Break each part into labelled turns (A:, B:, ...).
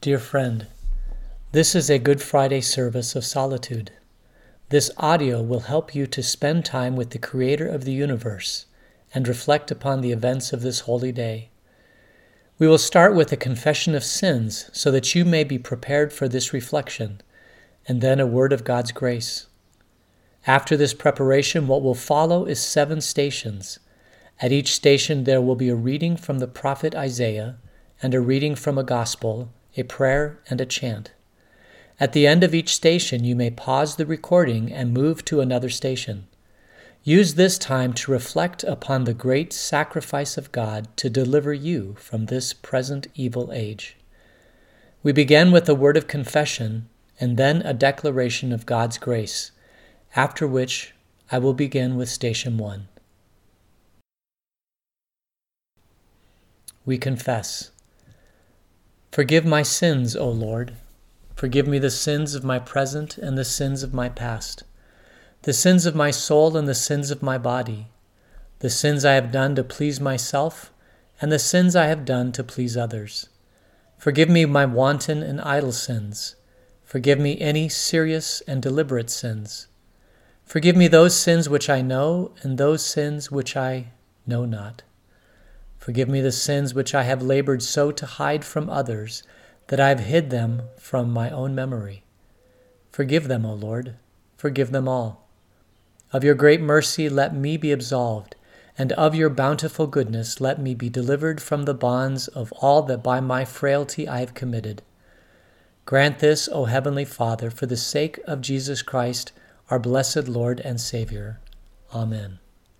A: Dear friend, this is a Good Friday service of solitude. This audio will help you to spend time with the Creator of the universe and reflect upon the events of this holy day. We will start with a confession of sins so that you may be prepared for this reflection, and then a word of God's grace. After this preparation, what will follow is 7 stations. At each station there will be a reading from the prophet Isaiah and a reading from a gospel, a prayer, and a chant. At the end of each station, you may pause the recording and move to another station. Use this time to reflect upon the great sacrifice of God to deliver you from this present evil age. We begin with a word of confession and then a declaration of God's grace, after which I will begin with Station 1. We confess. Forgive my sins, O Lord. Forgive me the sins of my present and the sins of my past, the sins of my soul and the sins of my body, the sins I have done to please myself and the sins I have done to please others. Forgive me my wanton and idle sins. Forgive me any serious and deliberate sins. Forgive me those sins which I know and those sins which I know not. Forgive me the sins which I have labored so to hide from others that I have hid them from my own memory. Forgive them, O Lord, forgive them all. Of your great mercy let me be absolved, and of your bountiful goodness let me be delivered from the bonds of all that by my frailty I have committed. Grant this, O Heavenly Father, for the sake of Jesus Christ, our blessed Lord and Savior. Amen.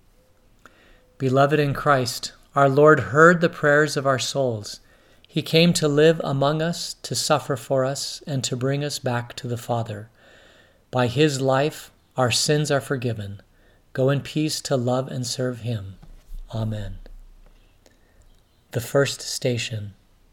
A: Beloved in Christ, our Lord heard the prayers of our souls. He came to live among us, to suffer for us, and to bring us back to the Father. By his life, our sins are forgiven. Go in peace to love and serve him. Amen. The first station.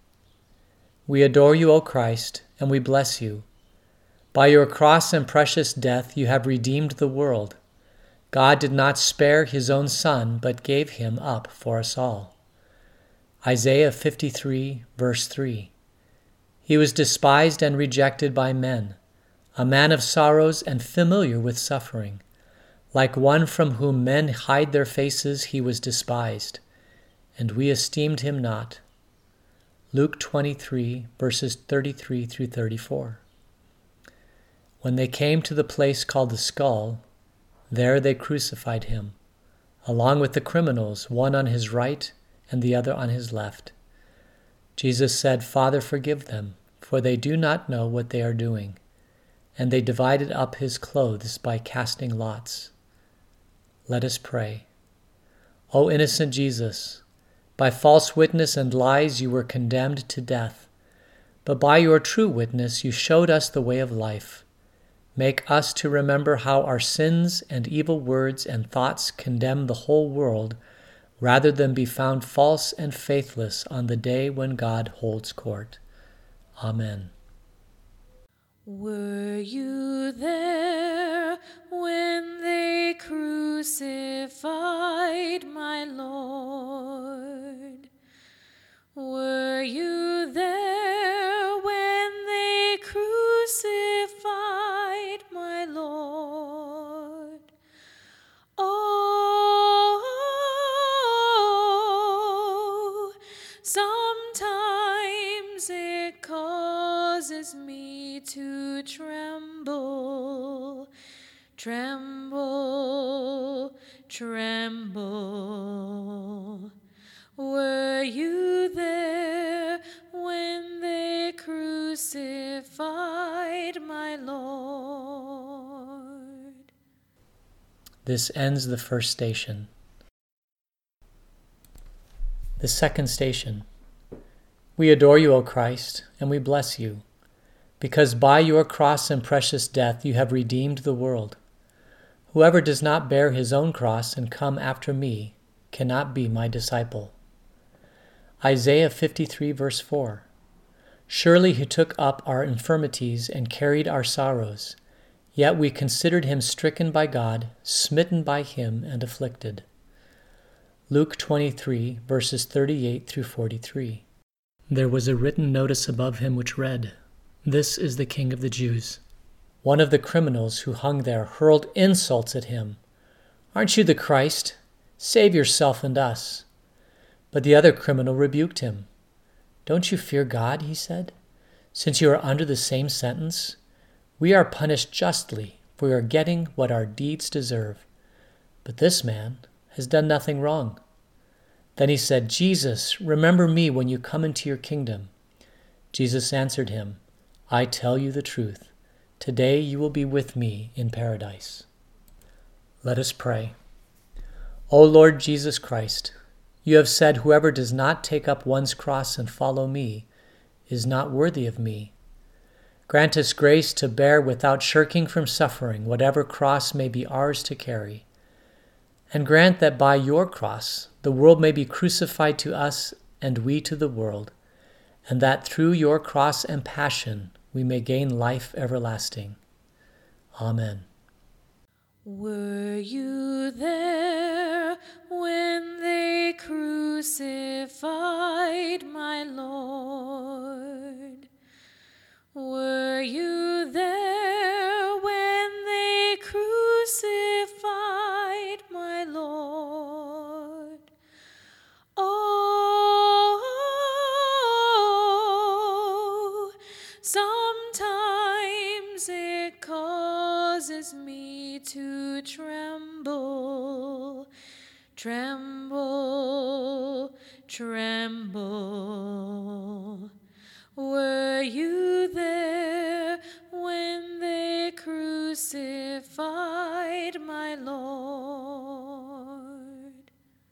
A: We adore you, O Christ, and we bless you. By your cross and precious death, you have redeemed the world. God did not spare his own Son, but gave him up for us all. Isaiah 53, verse 3. He was despised and rejected by men, a man of sorrows and familiar with suffering. Like one from whom men hide their faces, he was despised, and we esteemed him not. Luke 23, verses 33 through 34. When they came to the place called the Skull, there they crucified him, along with the criminals, one on his right and the other on his left. Jesus said, Father, forgive them, for they do not know what they are doing. And they divided up his clothes by casting lots. Let us pray. O innocent Jesus, by false witness and lies you were condemned to death, but by your true witness you showed us the way of life. Make us to remember how our sins and evil words and thoughts condemn the whole world, rather than be found false and faithless on the day when God holds court. Amen.
B: Were you there when they crucified my Lord? Were you there when they crucified my Lord? Oh, sometimes it causes me to tremble, tremble, tremble. Were you there when they crucified my Lord?
A: This ends the first station. The second station. We adore you, O Christ, and we bless you, because by your cross and precious death you have redeemed the world. Whoever does not bear his own cross and come after me cannot be my disciple. Isaiah 53, verse 4. Surely he took up our infirmities and carried our sorrows, yet we considered him stricken by God, smitten by him, and afflicted. Luke 23, verses 38 through 43. There was a written notice above him which read, "This is the King of the Jews." One of the criminals who hung there hurled insults at him. "Aren't you the Christ? Save yourself and us." But the other criminal rebuked him. "Don't you fear God," he said, "since you are under the same sentence? We are punished justly, for we are getting what our deeds deserve. But this man has done nothing wrong." Then he said, "Jesus, remember me when you come into your kingdom." Jesus answered him, "I tell you the truth. Today you will be with me in paradise." Let us pray. O Lord Jesus Christ, you have said, "Whoever does not take up one's cross and follow me is not worthy of me." Grant us grace to bear without shirking from suffering whatever cross may be ours to carry. And grant that by your cross the world may be crucified to us and we to the world, and that through your cross and passion we may gain life everlasting. Amen.
B: Were you there when they crucified my Lord? Were you there when they crucified my Lord? Oh, sometimes it causes me to tremble, tremble, tremble. Were you there when they crucified my Lord?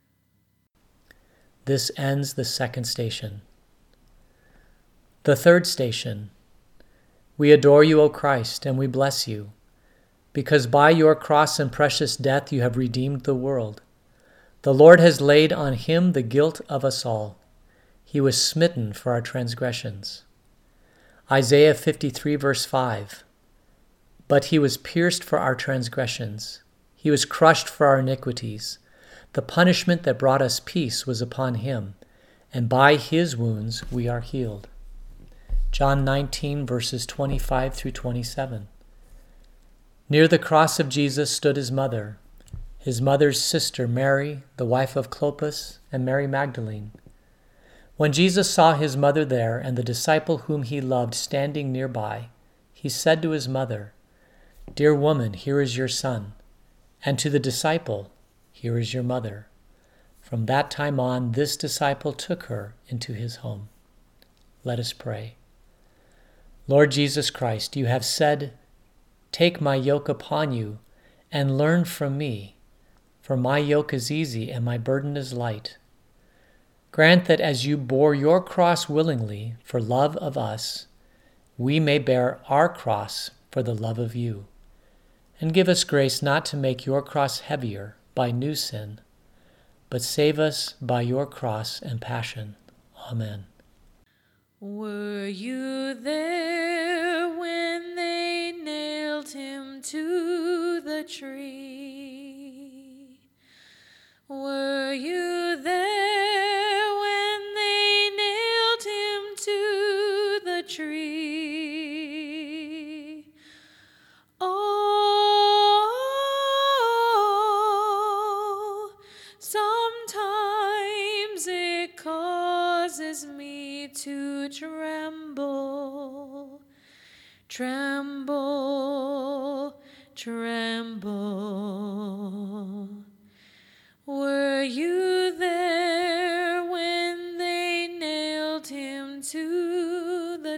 A: This ends the second station. The third station. We adore you, O Christ, and we bless you, because by your cross and precious death you have redeemed the world. The Lord has laid on him the guilt of us all. He was smitten for our transgressions. Isaiah 53 verse 5. But he was pierced for our transgressions. He was crushed for our iniquities. The punishment that brought us peace was upon him, and by his wounds we are healed. John 19 verses 25 through 27. Near the cross of Jesus stood his mother's sister Mary, the wife of Clopas, and Mary Magdalene. When Jesus saw his mother there and the disciple whom he loved standing nearby, he said to his mother, "Dear woman, here is your son," and to the disciple, "Here is your mother." From that time on, this disciple took her into his home. Let us pray. Lord Jesus Christ, you have said, "Take my yoke upon you and learn from me, for my yoke is easy and my burden is light." Grant that as you bore your cross willingly for love of us, we may bear our cross for the love of you. And give us grace not to make your cross heavier by new sin, but save us by your cross and passion. Amen.
B: Were you there when they nailed him to the tree? Were you there when they nailed him to the tree? Oh, sometimes it causes me to tremble, tremble, tremble. Were you there when they nailed him to the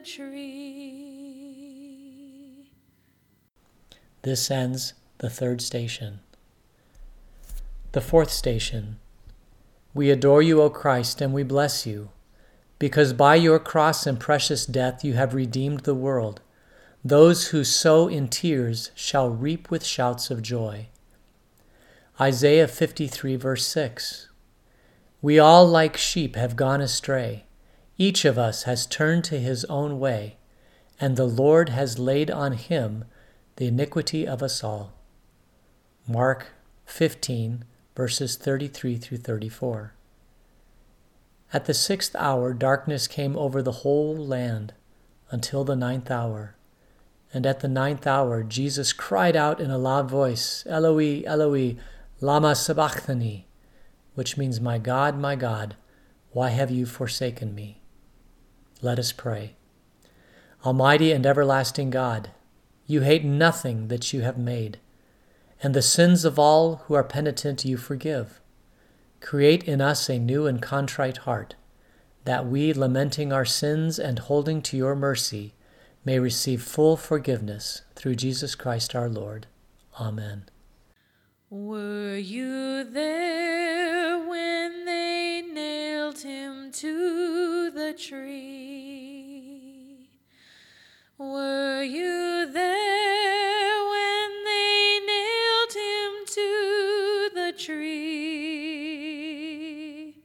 B: tree?
A: This ends the third station. The fourth station. We adore you, O Christ, and we bless you, because by your cross and precious death you have redeemed the world. Those who sow in tears shall reap with shouts of joy. Isaiah 53 verse 6. We all like sheep have gone astray. Each of us has turned to his own way, and the Lord has laid on him the iniquity of us all. Mark 15 verses 33 through 34. At the 6th hour darkness came over the whole land until the 9th hour. And at the 9th hour Jesus cried out in a loud voice, Eloi, Eloi, lama sabachthani, which means, my God, why have you forsaken me? Let us pray. Almighty and everlasting God, you hate nothing that you have made, and the sins of all who are penitent you forgive. Create in us a new and contrite heart, that we, lamenting our sins and holding to your mercy, may receive full forgiveness through Jesus Christ our Lord. Amen.
B: Were you there when they nailed him to the tree? Were you there when they nailed him to the tree?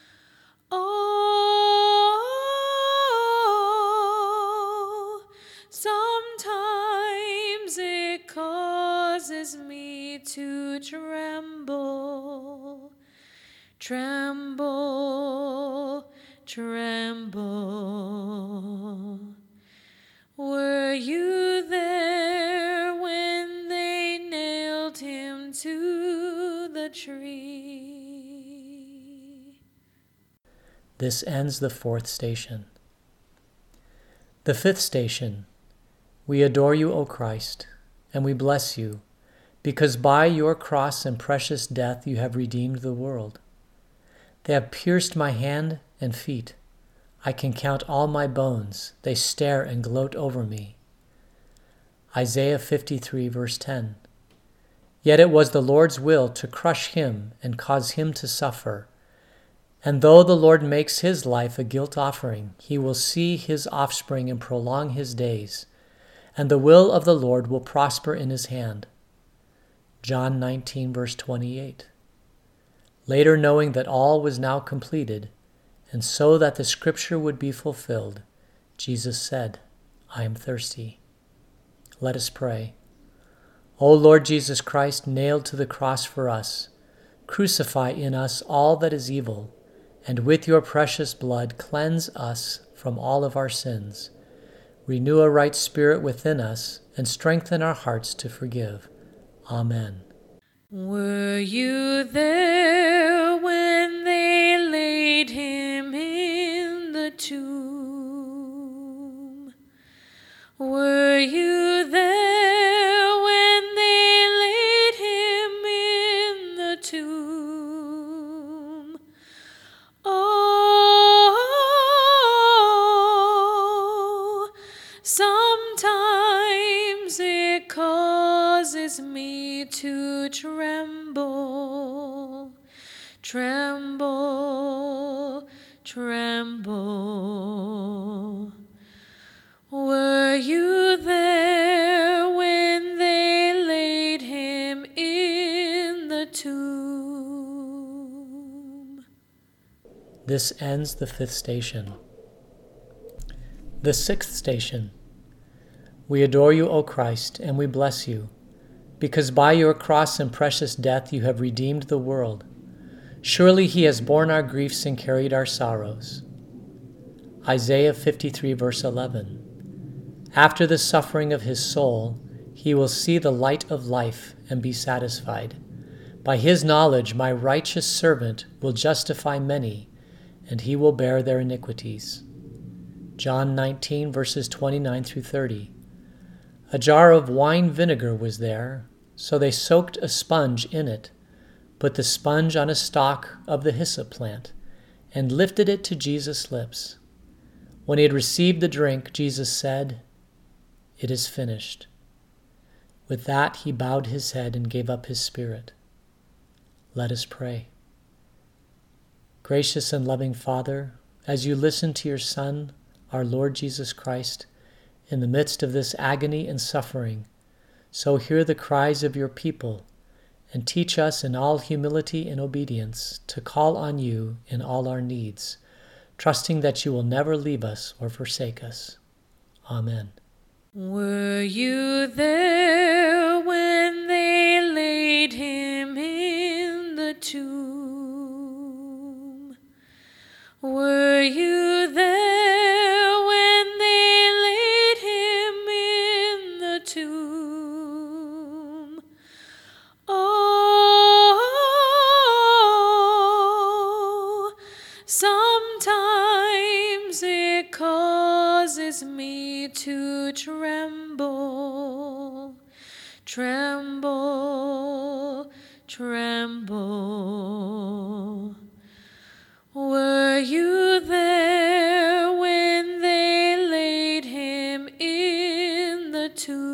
B: Oh, sometimes it causes me to tremble, tremble, tremble. Were you there when they nailed him to the tree?
A: This ends the 4th station. The 5th station. We adore you, O Christ, and we bless you, because by your cross and precious death you have redeemed the world. They have pierced my hand and feet. I can count all my bones. They stare and gloat over me. Isaiah 53, verse 10. Yet it was the Lord's will to crush him and cause him to suffer. And though the Lord makes his life a guilt offering, he will see his offspring and prolong his days, and the will of the Lord will prosper in his hand. John 19, verse 28. Later, knowing that all was now completed, and so that the scripture would be fulfilled, Jesus said, I am thirsty. Let us pray. O Lord Jesus Christ, nailed to the cross for us, crucify in us all that is evil, and with your precious blood cleanse us from all of our sins. Renew a right spirit within us, and strengthen our hearts to forgive. Amen.
B: Were you there when they laid him in the tomb? Were you there when they laid him in the tomb? Oh, sometimes it causes me to tremble, tremble, tremble. Were you there when they laid him in the tomb?
A: This ends the 5th station. The 6th station. We adore you, O Christ, and we bless you, because by your cross and precious death you have redeemed the world. Surely he has borne our griefs and carried our sorrows. Isaiah 53, verse 11. After the suffering of his soul, he will see the light of life and be satisfied. By his knowledge, my righteous servant will justify many, and he will bear their iniquities. John 19, verses 29 through 30. A jar of wine vinegar was there, so they soaked a sponge in it, put the sponge on a stalk of the hyssop plant, and lifted it to Jesus' lips. When he had received the drink, Jesus said, It is finished. With that he bowed his head and gave up his spirit. Let us pray. Gracious and loving Father, as you listen to your Son, our Lord Jesus Christ, in the midst of this agony and suffering, so hear the cries of your people, and teach us in all humility and obedience to call on you in all our needs, trusting that you will never leave us or forsake us. Amen.
B: Were you there when they laid him in the tomb? Were you there when they laid him in the tomb? Oh, sometimes it causes me to tremble, tremble, tremble. Were you there when they laid him in the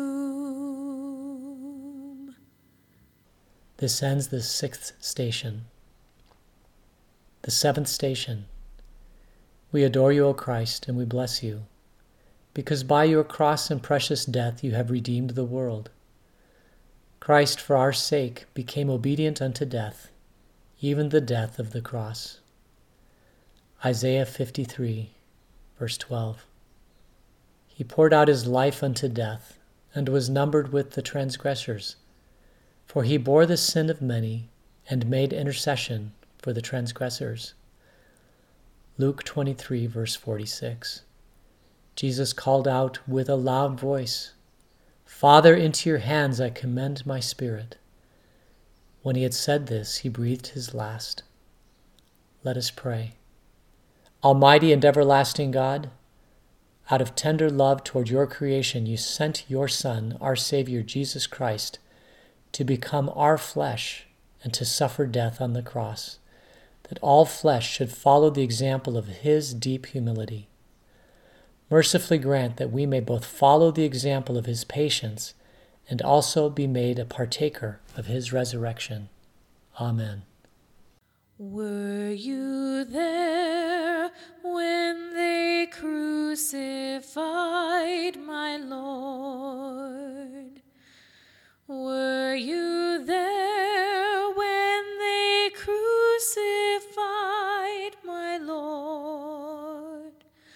B: tomb?
A: This ends the 6th station. The 7th station. We adore you, O Christ, and we bless you, because by your cross and precious death you have redeemed the world. Christ, for our sake, became obedient unto death, even the death of the cross. Isaiah 53, verse 12. He poured out his life unto death, and was numbered with the transgressors. For he bore the sin of many, and made intercession for the transgressors. Luke 23, verse 46. Jesus called out with a loud voice, Father, into your hands I commend my spirit. When he had said this, he breathed his last. Let us pray. Almighty and everlasting God, out of tender love toward your creation, you sent your Son, our Savior, Jesus Christ, to become our flesh and to suffer death on the cross, that all flesh should follow the example of his deep humility. Mercifully grant that we may both follow the example of his patience and also be made a partaker of his resurrection. Amen.
B: Were you there when they crucified my Lord? Were you there when they crucified my Lord?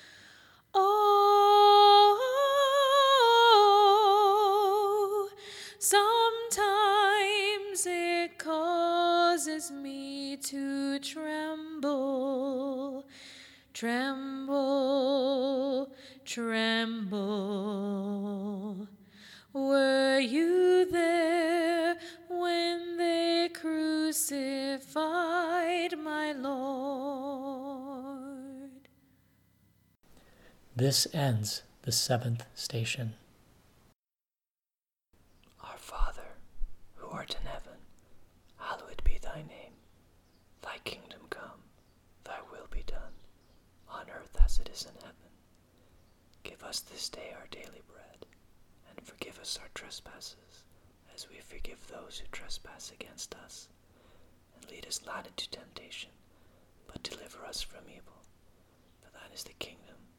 B: Oh, sometimes it causes me to tremble, tremble, tremble. Were you there when they crucified my Lord?
A: This ends the 7th station. Our Father, who art in heaven, hallowed be thy name. Thy kingdom come, thy will be done, on earth as it is in heaven. Give us this day our daily bread, and forgive us our trespasses, as we forgive those who trespass against us. And lead us not into temptation, but deliver us from evil. For thine is the kingdom,